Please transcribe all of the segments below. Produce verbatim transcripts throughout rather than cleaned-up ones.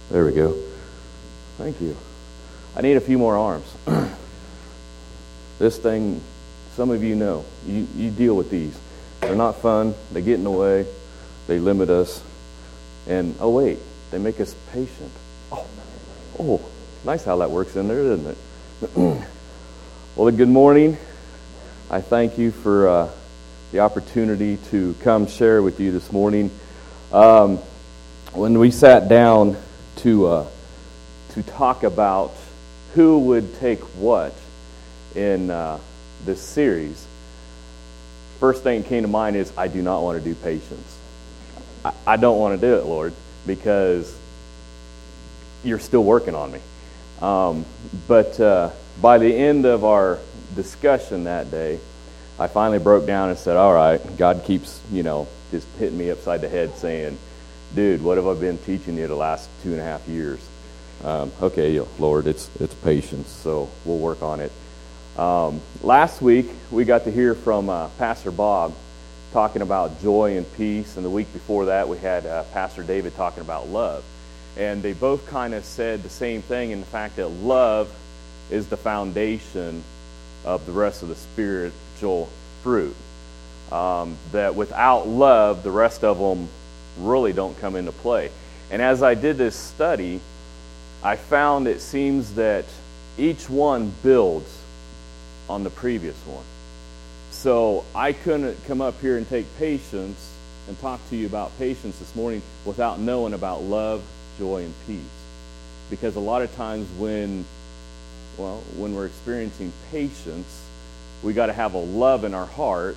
There we go. Thank you. I need a few more arms. This thing, some of you know, you, you deal with these. They're not fun. They get in the way. They limit us. And, oh, wait, they make us patient. Oh, oh, nice how that works in there, doesn't it? Well, good morning. I thank you for uh, the opportunity to come share with you this morning. Um, when we sat down to uh, to talk about who would take what in uh, this series, first thing that came to mind is I do not want to do patience. I, I don't want to do it, Lord, because you're still working on me. Um, but uh, by the end of our discussion that day, I finally broke down and said, all right, God keeps, you know, just hitting me upside the head saying, dude, what have I been teaching you the last two and a half years? Um, okay, Lord, it's it's patience, so we'll work on it. Um, last week, we got to hear from uh, Pastor Bob talking about joy and peace, and the week before that, we had uh, Pastor David talking about love. And they both kind of said the same thing in the fact that love is the foundation of the rest of the spiritual fruit. Um, that without love, the rest of them really don't come into play. And as I did this study, I found it seems that each one builds on the previous one. So I couldn't come up here and take patience and talk to you about patience this morning without knowing about love, joy, and peace. Because a lot of times when, well, when we're experiencing patience, we got to have a love in our heart.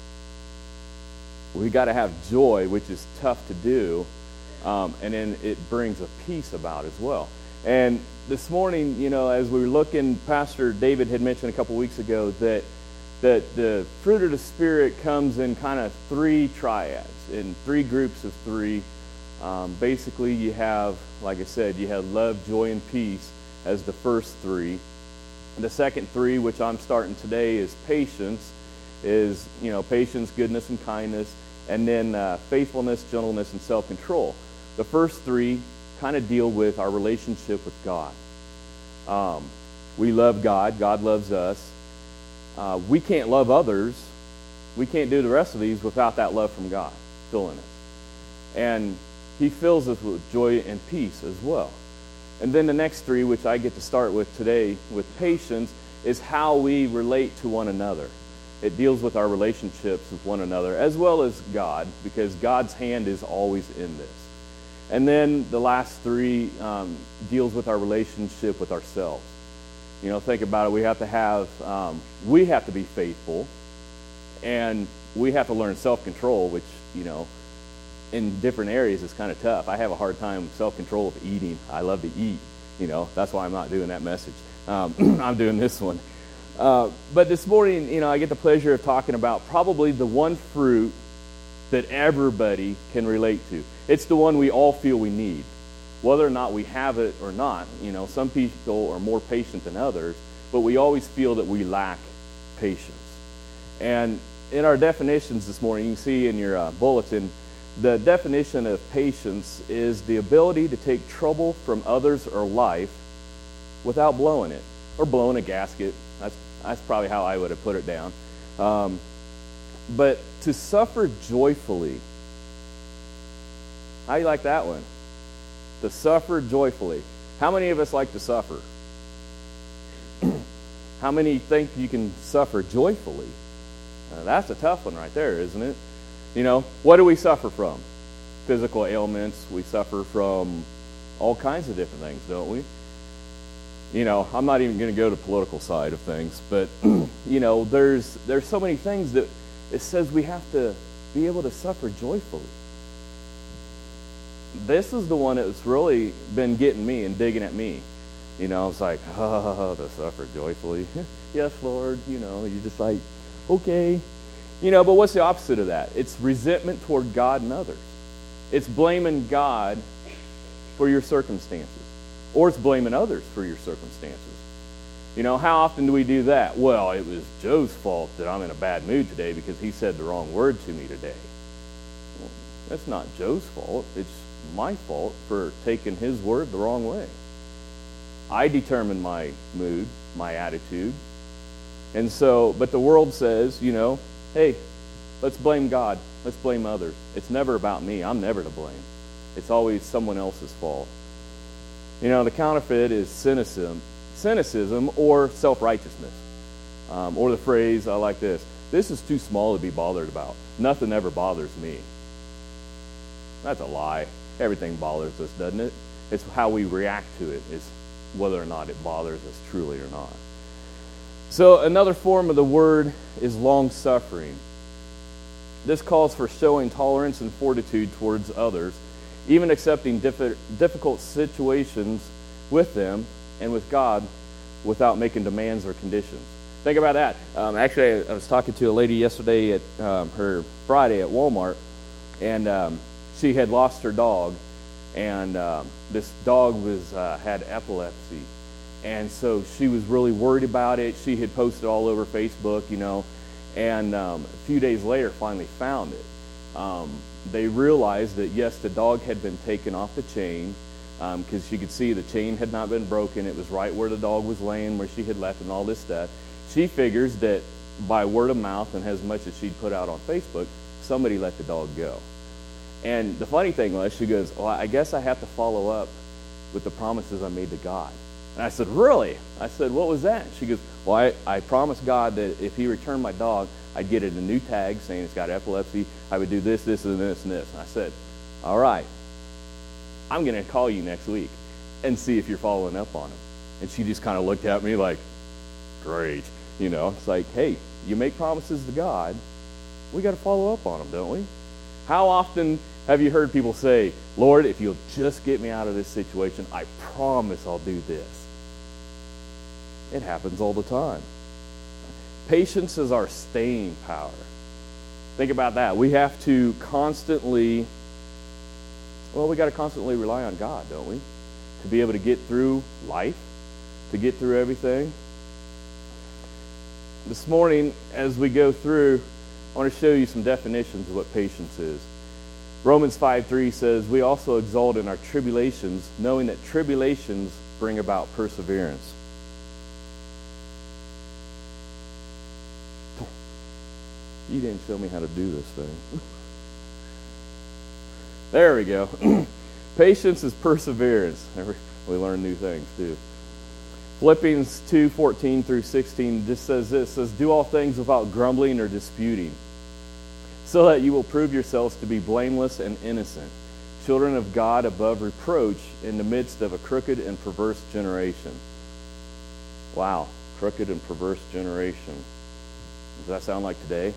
We got to have joy, which is tough to do, um, and then it brings a peace about as well. And this morning, you know, as we were looking, Pastor David had mentioned a couple weeks ago that that the fruit of the Spirit comes in kind of three triads, in three groups of three. Um, basically, you have, like I said, you have love, joy, and peace as the first three. And the second three, which I'm starting today, is patience. Is, you know, patience, goodness, and kindness, and then uh, faithfulness, gentleness, and self-control. The first three kind of deal with our relationship with God. Um, we love God. God loves us. Uh, we can't love others. We can't do the rest of these without that love from God filling us. And He fills us with joy and peace as well. And then the next three, which I get to start with today, with patience, is how we relate to one another. It deals with our relationships with one another as well as God, because God's hand is always in this. And then the last three um, deals with our relationship with ourselves. You know, think about it. We have to have, um, we have to be faithful, and we have to learn self-control, which, you know, in different areas is kind of tough. I have a hard time with self-control of eating. I love to eat. You know, that's why I'm not doing that message. Um, I'm doing this one. Uh, but this morning, you know, I get the pleasure of talking about probably the one fruit that everybody can relate to. It's the one we all feel we need. Whether or not we have it or not, you know, some people are more patient than others, but we always feel that we lack patience. And in our definitions this morning, you can see in your uh, bulletin, the definition of patience is the ability to take trouble from others or life without blowing it, or blowing a gasket. That's That's probably how I would have put it down. Um, but to suffer joyfully. How do you like that one? To suffer joyfully. How many of us like to suffer? How many think you can suffer joyfully? Uh, that's a tough one right there, isn't it? You know, what do we suffer from? Physical ailments. We suffer from all kinds of different things, don't we? You know, I'm not even going to go to the political side of things, but, you know, there's there's so many things that it says we have to be able to suffer joyfully. This is the one that's really been getting me and digging at me. You know, it's like, oh, to suffer joyfully. Yes, Lord, you know, you're just like, okay. You know, but what's the opposite of that? It's resentment toward God and others. It's blaming God for your circumstances. Or it's blaming others for your circumstances. You know, how often do we do that? Well, it was Joe's fault that I'm in a bad mood today because he said the wrong word to me today. Well, that's not Joe's fault. It's my fault for taking his word the wrong way. I determine my mood, my attitude. And so, but the world says, you know, hey, let's blame God. Let's blame others. It's never about me. I'm never to blame. It's always someone else's fault. You know, the counterfeit is cynicism, cynicism or self-righteousness. Um, or the phrase, I like this, this is too small to be bothered about. Nothing ever bothers me. That's a lie. Everything bothers us, doesn't it? It's how we react to it is whether or not it bothers us truly or not. So another form of the word is long-suffering. This calls for showing tolerance and fortitude towards others, even accepting diff- difficult situations with them and with God without making demands or conditions. Think about that. Um, actually, I was talking to a lady yesterday at um, her Friday at Walmart, and um, she had lost her dog, and um, this dog was uh, had epilepsy, and so she was really worried about it. She had posted all over Facebook, you know, and um, a few days later finally found it. Um, they realized that, yes, the dog had been taken off the chain because um, she could see the chain had not been broken. It was right where the dog was laying, where she had left and all this stuff. She figures that by word of mouth and as much as she'd put out on Facebook, somebody let the dog go. And the funny thing was, she goes, well, I guess I have to follow up with the promises I made to God. And I said, really? I said, what was that? She goes, well, I, I promised God that if he returned my dog, I'd get it a new tag saying it's got epilepsy. I would do this, this, and this, and this. And I said, all right, I'm going to call you next week and see if you're following up on him. And she just kind of looked at me like, great. You know, it's like, hey, you make promises to God, we got to follow up on them, don't we? How often have you heard people say, Lord, if you'll just get me out of this situation, I promise I'll do this. It happens all the time. Patience is our staying power. Think about that. We have to constantly, well, we got to constantly rely on God, don't we? To be able to get through life, to get through everything. This morning, as we go through, I want to show you some definitions of what patience is. Romans five three says, we also exult in our tribulations, knowing that tribulations bring about perseverance. You didn't show me how to do this thing. There we go. Patience is perseverance. We learn new things too. Philippians two fourteen through sixteen just says this, says, do all things without grumbling or disputing, so that you will prove yourselves to be blameless and innocent, children of God above reproach in the midst of a crooked and perverse generation. Wow, crooked and perverse generation. Does that sound like today?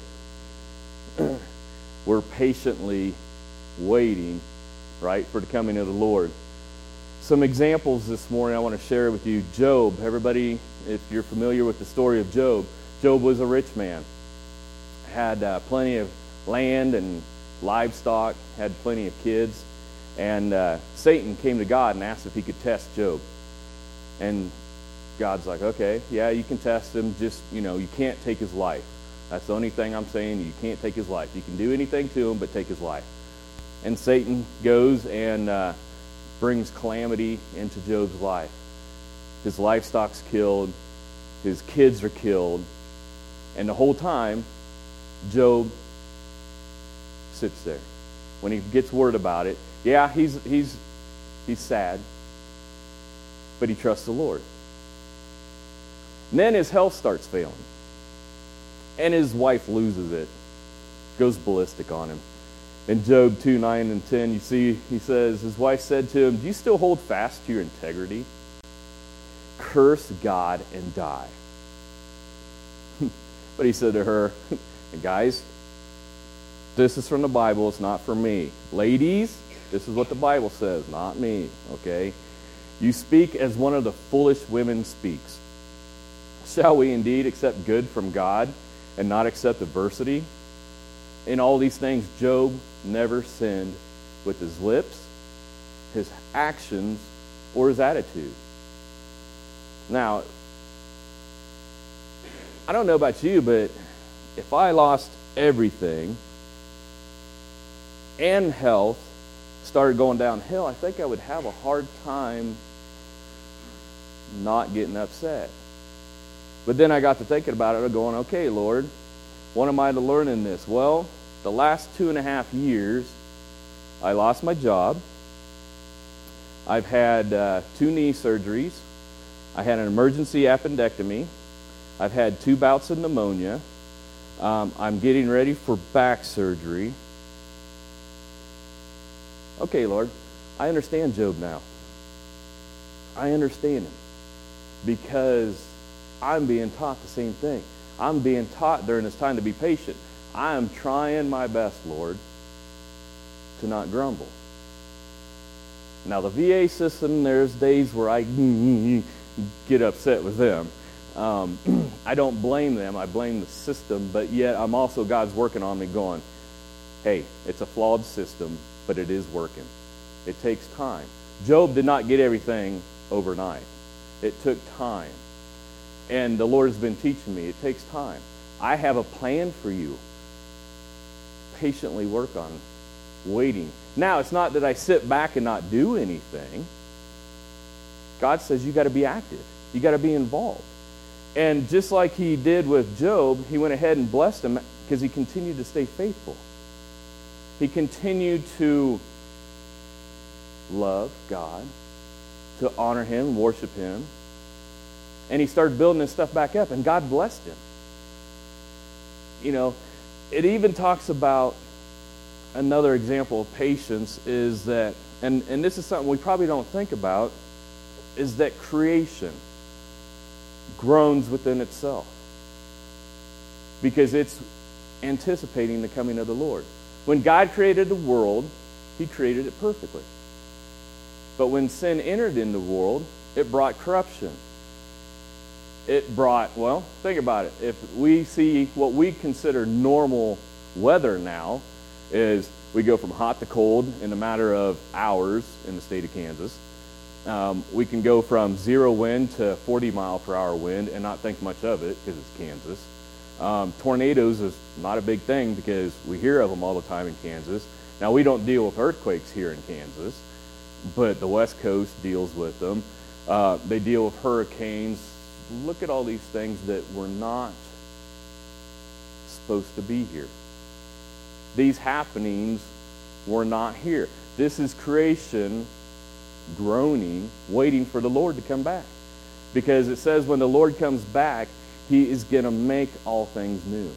We're patiently waiting, right, for the coming of the Lord. Some examples this morning I want to share with you. Job. Everybody, if you're familiar with the story of Job, Job was a rich man. Had uh, plenty of land and livestock, had plenty of kids. And uh, Satan came to God and asked if he could test Job. And God's like, okay, yeah, you can test him. Just, you know, you can't take his life. That's the only thing I'm saying. You can't take his life. You can do anything to him, but take his life. And Satan goes and uh, brings calamity into Job's life. His livestock's killed. His kids are killed. And the whole time, Job sits there. When he gets word about it, yeah, he's he's he's sad, but he trusts the Lord. And then his health starts failing. And his wife loses it. Goes ballistic on him. In Job two, nine and ten, you see, he says, his wife said to him, do you still hold fast to your integrity? Curse God and die. But he said to her, and guys, this is from the Bible, it's not from me. Ladies, this is what the Bible says, not me, okay? You speak as one of the foolish women speaks. Shall we indeed accept good from God and not accept adversity? In all these things, Job never sinned with his lips, his actions, or his attitude. Now, I don't know about you, but if I lost everything and health, started going downhill, I think I would have a hard time not getting upset. But then I got to thinking about it, going, okay, Lord, what am I to learn in this? Well, the last two and a half years, I lost my job. I've had uh, two knee surgeries. I had an emergency appendectomy. I've had two bouts of pneumonia. Um, I'm getting ready for back surgery. Okay, Lord, I understand Job now. I understand him because I'm being taught the same thing. I'm being taught during this time to be patient. I am trying my best, Lord, to not grumble. Now, the V A system, there's days where I get upset with them. Um, I don't blame them. I blame the system, but yet I'm also, God's working on me going, hey, it's a flawed system, but it is working. It takes time. Job did not get everything overnight. It took time. And the Lord has been teaching me, it takes time. I have a plan for you. Patiently work on waiting. Now, it's not that I sit back and not do anything. God says you got to be active. You got to be involved. And just like he did with Job, he went ahead and blessed him because he continued to stay faithful. He continued to love God, to honor him, worship him. And he started building his stuff back up, and God blessed him. You know, it even talks about another example of patience is that, and, and this is something we probably don't think about, is that creation groans within itself because it's anticipating the coming of the Lord. When God created the world, he created it perfectly. But when sin entered in the world, it brought corruption. It brought, well, think about it. If we see what we consider normal weather now is we go from hot to cold in a matter of hours in the state of Kansas. Um, we can go from zero wind to forty mile per hour wind and not think much of it because it's Kansas. Um, tornadoes is not a big thing because we hear of them all the time in Kansas. Now, we don't deal with earthquakes here in Kansas, but the West Coast deals with them. Uh, they deal with hurricanes. Look at all these things that were not supposed to be here. These happenings were not here. This is creation groaning, waiting for the Lord to come back. Because it says when the Lord comes back, he is going to make all things new.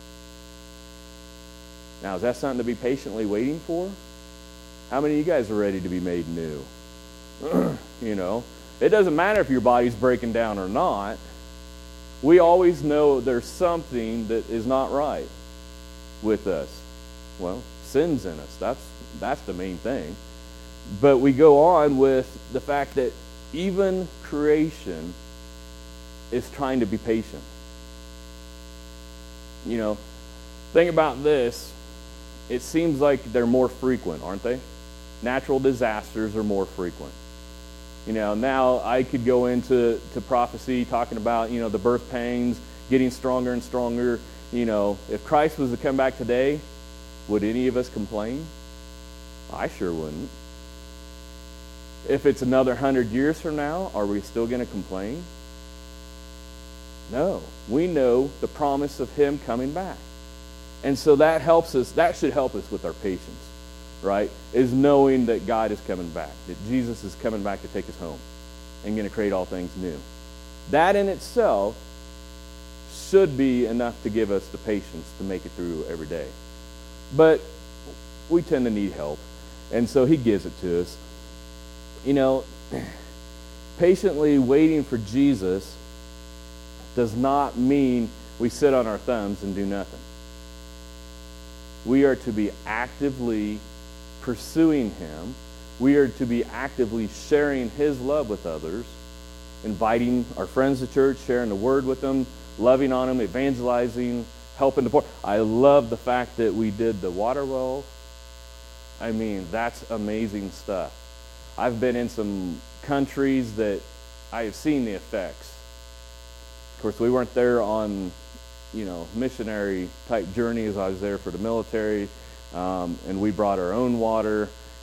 Now, is that something to be patiently waiting for? How many of you guys are ready to be made new? You know, it doesn't matter if your body's breaking down or not. We always know there's something that is not right with us. Well, sin's in us. That's that's the main thing. But we go on with the fact that even creation is trying to be patient. You know, think about this. It seems like they're more frequent, aren't they? Natural disasters are more frequent. You know, now I could go into to prophecy talking about, you know, the birth pains getting stronger and stronger. You know, if Christ was to come back today, would any of us complain? I sure wouldn't. If it's another hundred years from now, are we still going to complain? No. We know the promise of him coming back. And so that helps us, that should help us with our patience, right? Is knowing that God is coming back, that Jesus is coming back to take us home and going to create all things new. That in itself should be enough to give us the patience to make it through every day. But we tend to need help, and so he gives it to us. You know, patiently waiting for Jesus does not mean we sit on our thumbs and do nothing. We are to be actively pursuing him. We are to be actively sharing his love with others, inviting our friends to church, sharing the word with them, loving on them, evangelizing, helping the poor. I love the fact that we did the water well. I mean, that's amazing stuff. I've been in some countries that I have seen the effects. Of course, we weren't there on, you know, missionary type journeys. I was there for the military, um, and we brought our own water.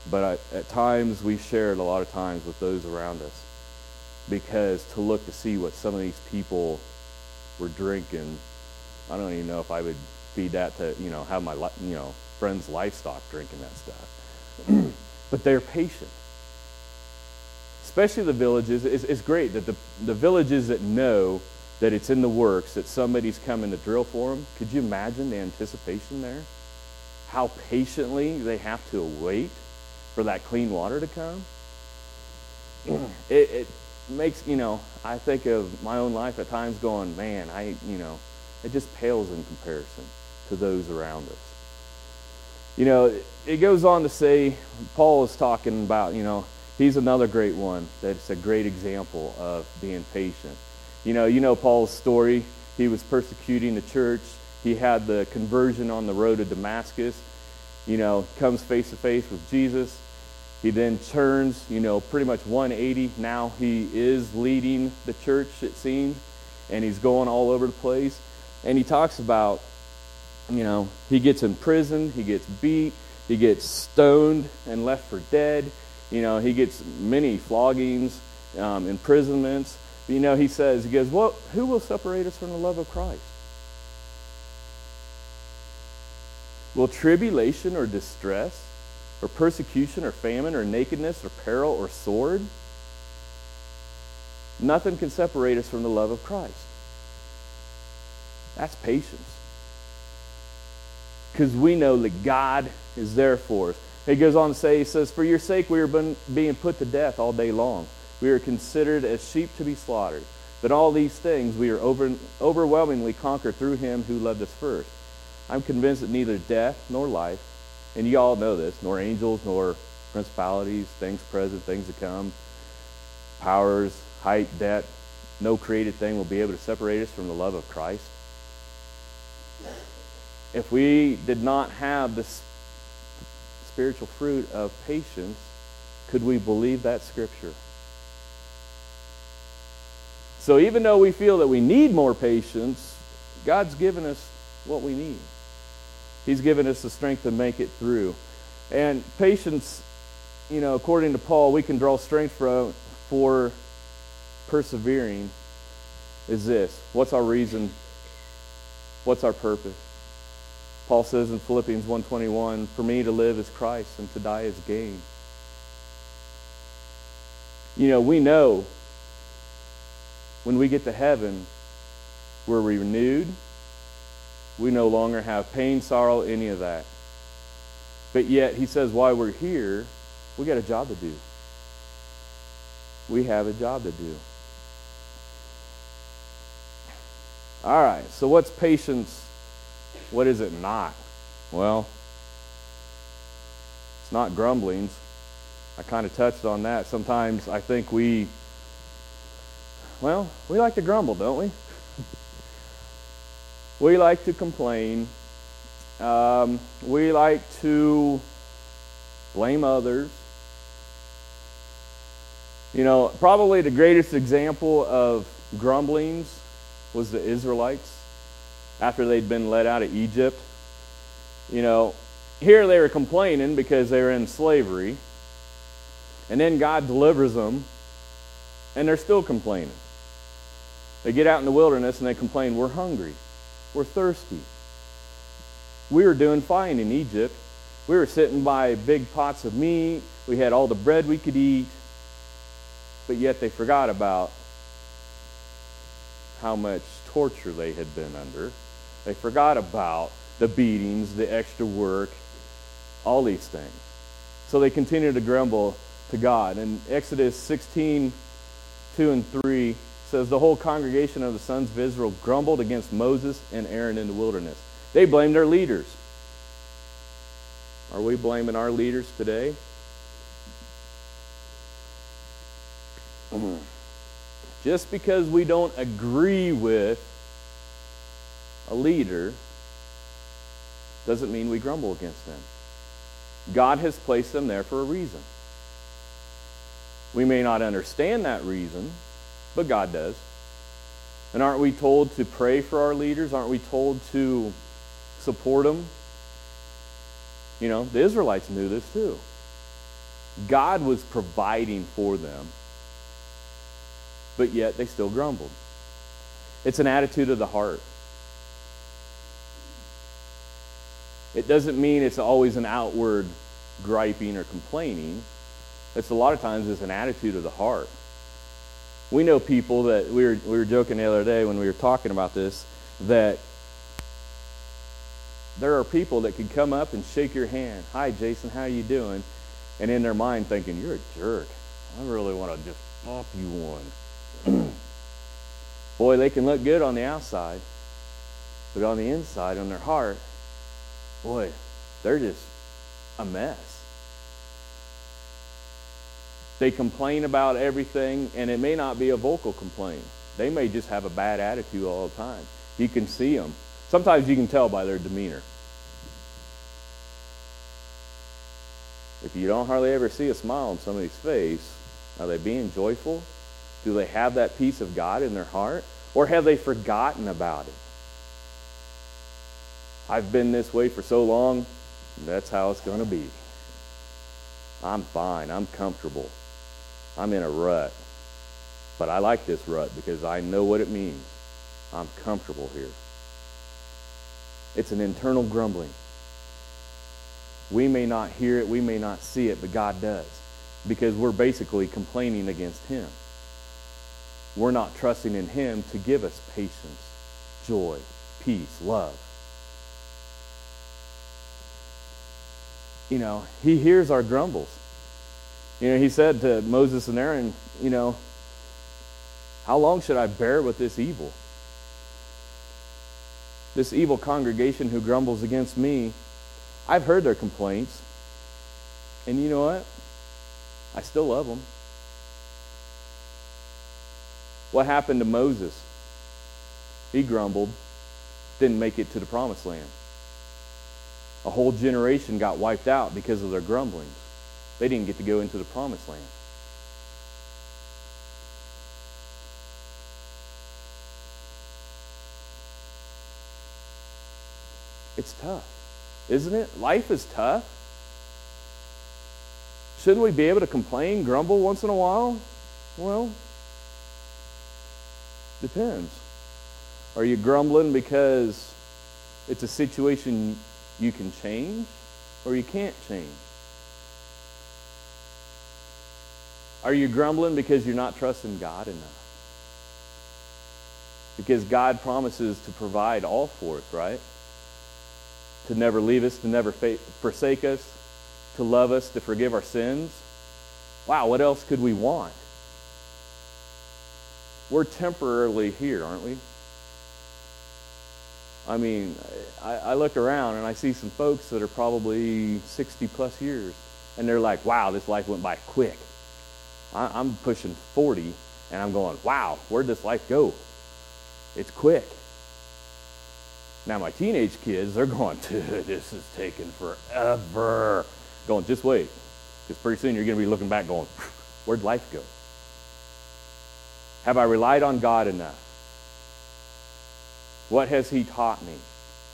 But I, at times we share it a lot of times with those around us, because to look to see what some of these people were drinking, I don't even know if I would feed that to, you know, have my, you know, friends' livestock drinking that stuff. But they're patient. Especially the villages. It's, it's great that the, the villages that know that it's in the works, that somebody's coming to drill for them. Could you imagine the anticipation there? How patiently they have to wait for that clean water to come? It, it makes, you know, I think of my own life at times going, man, I, you know, it just pales in comparison to those around us. You know, it goes on to say, Paul is talking about, you know, he's another great one that's a great example of being patient. You know, you know Paul's story. He was persecuting the church. He had the conversion on the road to Damascus. You know, comes face to face with Jesus. He then turns, you know, pretty much one eighty. Now he is leading the church, it seems, and he's going all over the place. And he talks about, you know, he gets imprisoned, he gets beat, he gets stoned and left for dead. You know, he gets many floggings, um, imprisonments. You know, he says, he goes, well, who will separate us from the love of Christ? Will tribulation or distress or persecution or famine or nakedness or peril or sword? Nothing can separate us from the love of Christ. That's patience. Because we know that God is there for us. He goes on to say, he says, for your sake we are being put to death all day long. We are considered as sheep to be slaughtered. But all these things we are over, overwhelmingly conquered through him who loved us first. I'm convinced that neither death nor life, and you all know this, nor angels, nor principalities, things present, things to come, powers, height, depth, no created thing will be able to separate us from the love of Christ. If we did not have this spiritual fruit of patience, could we believe that scripture? So even though we feel that we need more patience, God's given us what we need. He's given us the strength to make it through. And patience, you know, according to Paul, we can draw strength from for persevering is this. What's our reason? What's our purpose? Paul says in Philippians one twenty-one, for me to live is Christ and to die is gain. You know, we know when we get to heaven, we're renewed. We no longer have pain, sorrow, any of that. But yet, he says, while we're here, we got a job to do. We have a job to do. All right, so what's patience? What is it not? Well, it's not grumblings. I kind of touched on that. Sometimes I think we, well, we like to grumble, don't we? We like to complain. Um, we like to blame others. You know, probably the greatest example of grumblings was the Israelites after they'd been led out of Egypt. You know, here they were complaining because they were in slavery. And then God delivers them, and they're still complaining. They get out in the wilderness and they complain, we're hungry. We're thirsty. We were doing fine in Egypt. We were sitting by big pots of meat. We had all the bread we could eat. But yet they forgot about how much torture they had been under. They forgot about the beatings, the extra work, all these things. So they continued to grumble to God. And Exodus sixteen, two and three says, the whole congregation of the sons of Israel grumbled against Moses and Aaron in the wilderness. They blamed their leaders. Are we blaming our leaders today? Just because we don't agree with a leader doesn't mean we grumble against them. God has placed them there for a reason. We may not understand that reason, but God does. And aren't we told to pray for our leaders? Aren't we told to support them? You know, the Israelites knew this too. God was providing for them, but yet they still grumbled. It's an attitude of the heart. It doesn't mean it's always an outward griping or complaining. It's a lot of times it's an attitude of the heart. We know people that, we were, we were joking the other day when we were talking about this, that there are people that could come up and shake your hand. Hi, Jason, how you doing? And in their mind thinking, you're a jerk. I really want to just pop you one. Boy, they can look good on the outside, but on the inside, on their heart, boy, they're just a mess. They complain about everything, and it may not be a vocal complaint. They may just have a bad attitude all the time. You can see them. Sometimes you can tell by their demeanor. If you don't hardly ever see a smile on somebody's face, are they being joyful? Do they have that peace of God in their heart? Or have they forgotten about it? I've been this way for so long, that's how it's going to be. I'm fine. I'm comfortable. I'm in a rut. But I like this rut because I know what it means. I'm comfortable here. It's an internal grumbling. We may not hear it, we may not see it, but God does. Because we're basically complaining against Him. We're not trusting in Him to give us patience, joy, peace, love. You know, He hears our grumbles. You know, He said to Moses and Aaron, you know, how long should I bear with this evil? This evil congregation who grumbles against me, I've heard their complaints. And you know what? I still love them. What happened to Moses? He grumbled, didn't make it to the promised land. A whole generation got wiped out because of their grumblings. They didn't get to go into the promised land. It's tough, isn't it? Life is tough. Shouldn't we be able to complain, grumble once in a while? Well, depends. Are you grumbling because it's a situation you can change or you can't change? Are you grumbling because you're not trusting God enough? Because God promises to provide all for us, right? To never leave us, to never forsake us, to love us, to forgive our sins. Wow, what else could we want? We're temporarily here, aren't we? I mean, I, I look around and I see some folks that are probably sixty plus years, and they're like, wow, this life went by quick. I, I'm pushing forty, and I'm going, wow, where'd this life go? It's quick. Now my teenage kids, they're going, dude, this is taking forever. Going, just wait, because pretty soon you're going to be looking back going, where'd life go? Have I relied on God enough? What has He taught me?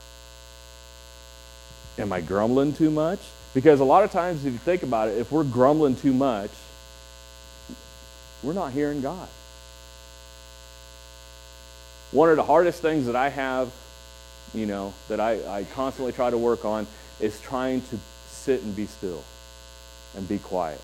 Am I grumbling too much? Because a lot of times, if you think about it, if we're grumbling too much, we're not hearing God. One of the hardest things that I have, you know, that I, I constantly try to work on is trying to sit and be still and be quiet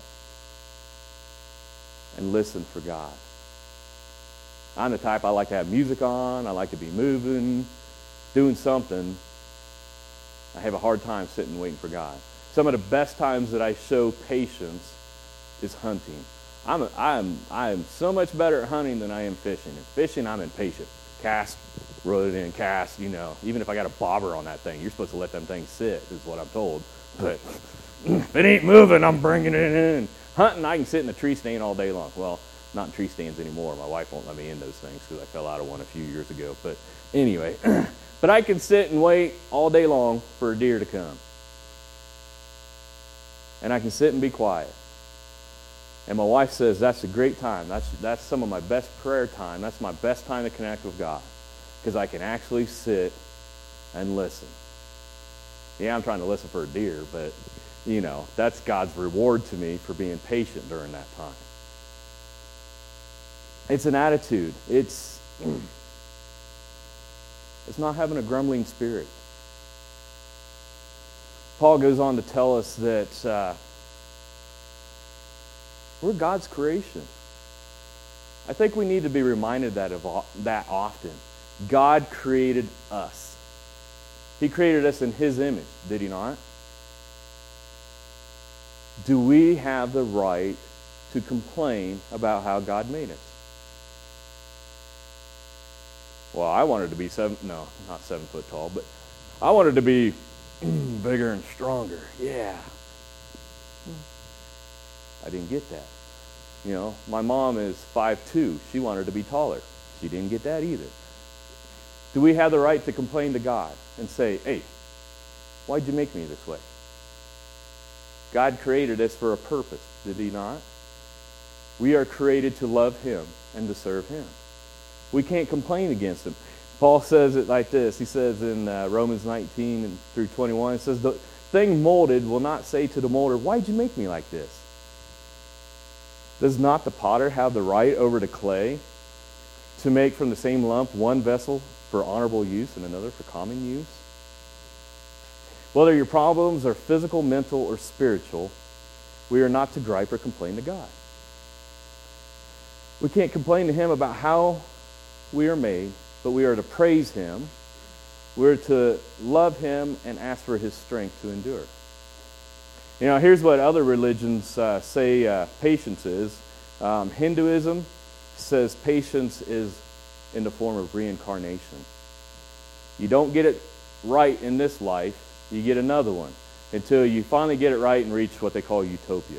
and listen for God. I'm the type, I like to have music on, I like to be moving, doing something. I have a hard time sitting and waiting for God. Some of the best times that I show patience is hunting. I'm a, I am I am so much better at hunting than I am fishing. In fishing, I'm impatient. Cast, reel it in, cast, you know. Even if I got a bobber on that thing, you're supposed to let them things sit, is what I'm told. But if it ain't moving, I'm bringing it in. Hunting, I can sit in a tree stand all day long. Well, not in tree stands anymore. My wife won't let me in those things because I fell out of one a few years ago. But anyway, but I can sit and wait all day long for a deer to come. And I can sit and be quiet. And my wife says that's a great time. That's that's some of my best prayer time. That's my best time to connect with God. Because I can actually sit and listen. Yeah, I'm trying to listen for a deer, but you know, that's God's reward to me for being patient during that time. It's an attitude. It's, it's not having a grumbling spirit. Paul goes on to tell us that uh, we're God's creation. I think we need to be reminded that of that often. God created us. He created us in His image, did He not? Do we have the right to complain about how God made us? Well, I wanted to be seven, no, not seven foot tall, but I wanted to be bigger and stronger. Yeah. I didn't get that. You know, my mom is five two. She wanted to be taller. She didn't get that either. Do we have the right to complain to God and say, hey, why'd you make me this way? God created us for a purpose, did He not? We are created to love Him and to serve Him. We can't complain against Him. Paul says it like this. He says in uh, Romans nineteen and through twenty-one, it says, the thing molded will not say to the molder, why'd you make me like this? Does not the potter have the right over the clay to make from the same lump one vessel for honorable use and another for common use? Whether your problems are physical, mental, or spiritual, we are not to gripe or complain to God. We can't complain to Him about how we are made, but we are to praise Him. We're to love Him and ask for His strength to endure. You know, here's what other religions uh, say uh, patience is. Um, Hinduism says patience is in the form of reincarnation. You don't get it right in this life, you get another one until you finally get it right and reach what they call utopia.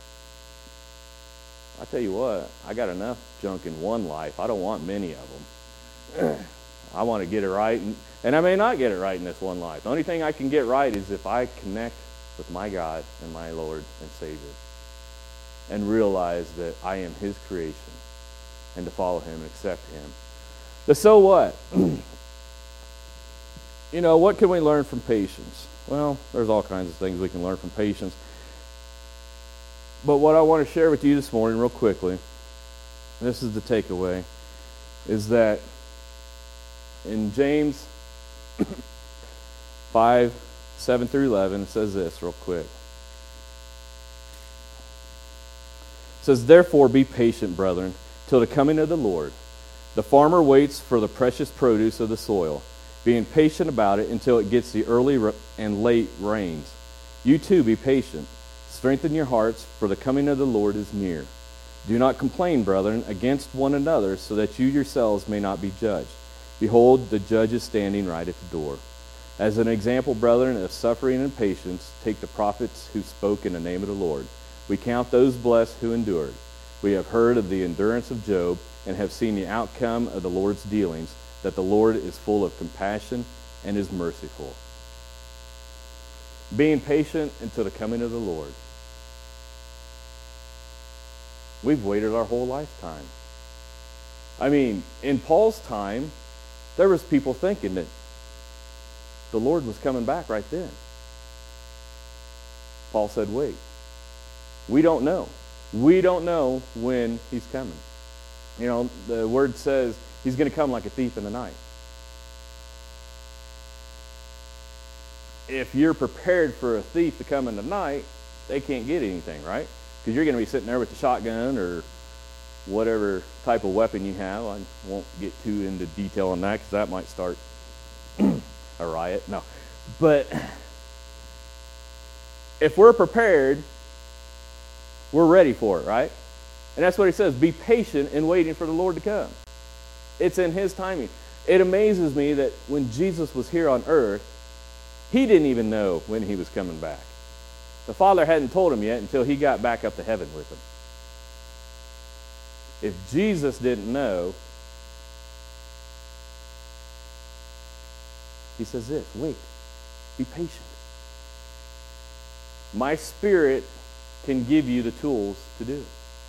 I tell you what, I got enough junk in one life. I don't want many of them. I want to get it right, and, and I may not get it right in this one life. The only thing I can get right is if I connect with my God and my Lord and Savior and realize that I am His creation and to follow Him and accept Him. But so what? You know, what can we learn from patience? Well, there's all kinds of things we can learn from patience. But what I want to share with you this morning real quickly, this is the takeaway, is that in James five, seven through eleven, it says this real quick. It says, therefore be patient, brethren, till the coming of the Lord. The farmer waits for the precious produce of the soil, being patient about it until it gets the early and late rains. You too be patient. Strengthen your hearts, for the coming of the Lord is near. Do not complain, brethren, against one another, so that you yourselves may not be judged. Behold, the judge is standing right at the door. As an example, brethren, of suffering and patience, take the prophets who spoke in the name of the Lord. We count those blessed who endured. We have heard of the endurance of Job and have seen the outcome of the Lord's dealings, that the Lord is full of compassion and is merciful. Being patient until the coming of the Lord. We've waited our whole lifetime. I mean, in Paul's time, there was people thinking that the Lord was coming back right then. Paul said, wait. We don't know. We don't know when He's coming. You know, the Word says He's going to come like a thief in the night. If you're prepared for a thief to come in the night, they can't get anything, right? Because you're going to be sitting there with the shotgun or whatever type of weapon you have. I won't get too into detail on that because that might start a riot. No. But if we're prepared, we're ready for it, right? And that's what He says. Be patient in waiting for the Lord to come. It's in His timing. It amazes me that when Jesus was here on earth, He didn't even know when He was coming back. The Father hadn't told Him yet until He got back up to heaven with Him. If Jesus didn't know, He says this, wait, be patient. My Spirit can give you the tools to do. It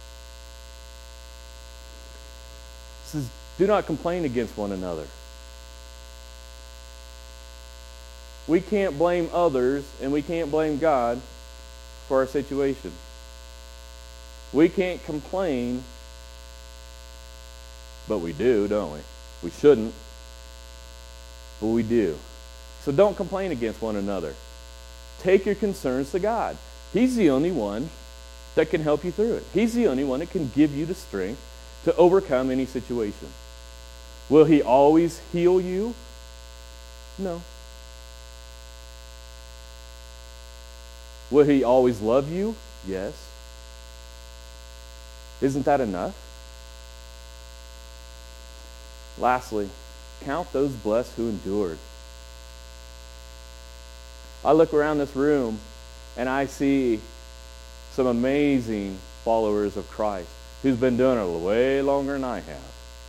says, do not complain against one another. We can't blame others and we can't blame God for our situation. We can't complain, but we do, don't we? We shouldn't, but we do. So don't complain against one another. Take your concerns to God. He's the only one that can help you through it. He's the only one that can give you the strength to overcome any situation. Will He always heal you? No. Will He always love you? Yes. Isn't that enough? Lastly, count those blessed who endured. I look around this room and I see some amazing followers of Christ who's been doing it way longer than I have.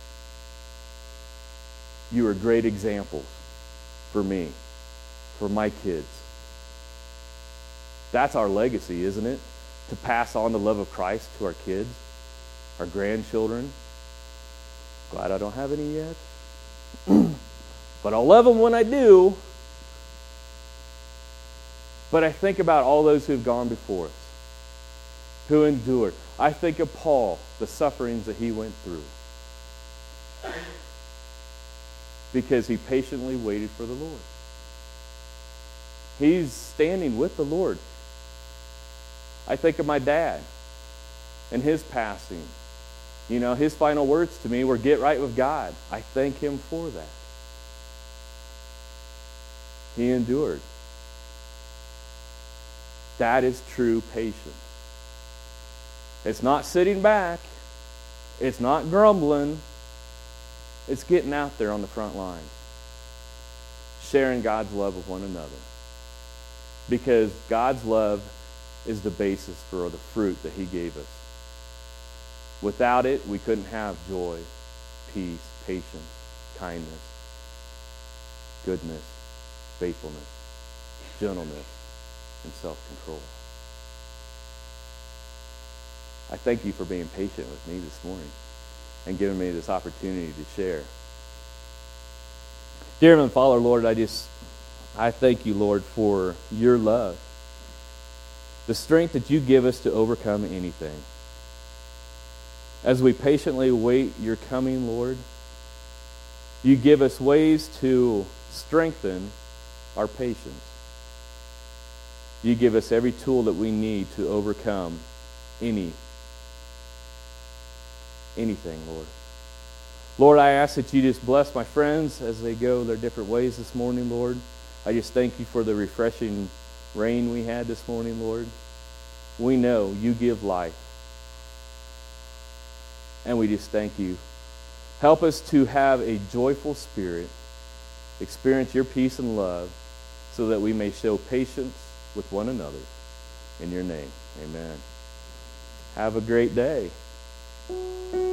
You are great examples for me, for my kids. That's our legacy, isn't it? To pass on the love of Christ to our kids, our grandchildren. Glad I don't have any yet. But I'll love them when I do. But I think about all those who've gone before us, who endured. I think of Paul, the sufferings that he went through, because he patiently waited for the Lord. He's standing with the Lord. I think of my dad and his passing. You know, his final words to me were, "Get right with God." I thank him for that. He endured. That is true patience. It's not sitting back. It's not grumbling. It's getting out there on the front lines, sharing God's love with one another. Because God's love is the basis for the fruit that He gave us. Without it, we couldn't have joy, peace, patience, kindness, goodness, faithfulness, gentleness, and self-control. I thank you for being patient with me this morning and giving me this opportunity to share. Dear Heavenly Father, Lord, I just, I thank you, Lord, for your love. The strength that you give us to overcome anything. As we patiently wait your coming, Lord, you give us ways to strengthen our patience. You give us every tool that we need to overcome any, anything, Lord. Lord, I ask that you just bless my friends as they go their different ways this morning, Lord. I just thank you for the refreshing rain we had this morning, Lord. We know you give life. And we just thank you. Help us to have a joyful spirit, experience your peace and love, so that we may show patience with one another. In your name, amen. Have a great day.